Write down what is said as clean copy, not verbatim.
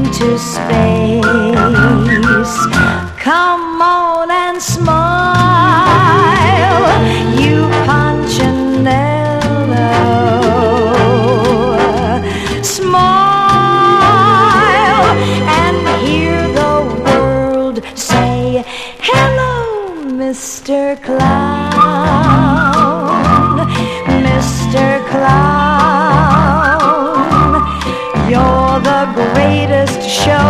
into space. Come on and smile, you Punchinello. Smile and hear the world say, hello, Mr. Cloud.